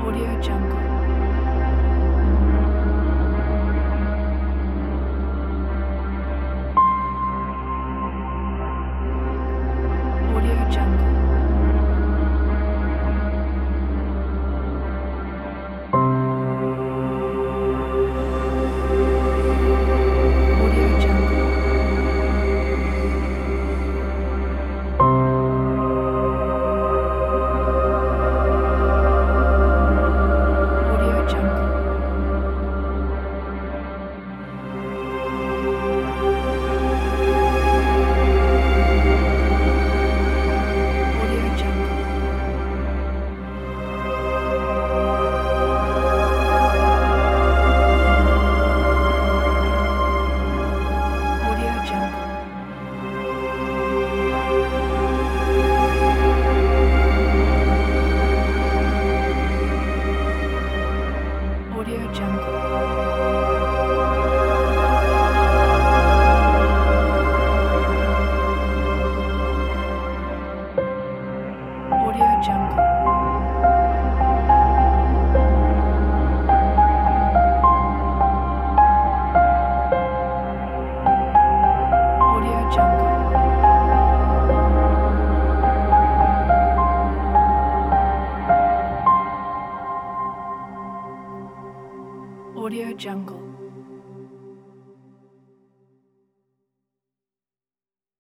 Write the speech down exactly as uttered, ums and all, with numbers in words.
Audio Jungle. Audio Jungle. Audio Jungle. Audio Jungle. Audio Jungle. Audio Jungle. Audio Jungle. Audio Jungle. Audio Jungle. Audio Jungle.